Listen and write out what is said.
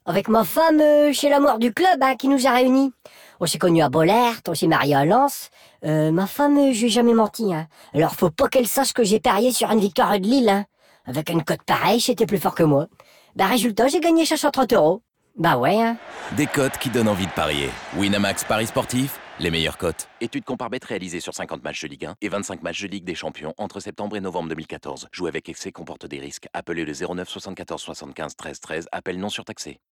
Avec ma femme, chez l'amour du club, hein, qui nous a réunis. On s'est connus à Bollert, on s'est mariés à Lens. Ma femme, je lui ai jamais menti, hein. Alors faut pas qu'elle sache que j'ai parié sur une victoire de Lille, hein. Avec une cote pareille, c'était plus fort que moi. Bah résultat, j'ai gagné 530 €. Bah ouais, hein. Des cotes qui donnent envie de parier. Winamax Paris Sportif, les meilleures cotes. Étude Comparbet réalisée sur 50 matchs de Ligue 1 et 25 matchs de Ligue des Champions entre septembre et novembre 2014. Jouer avec excès comporte des risques. Appelez le 09 74 75 13 13. Appel non surtaxé.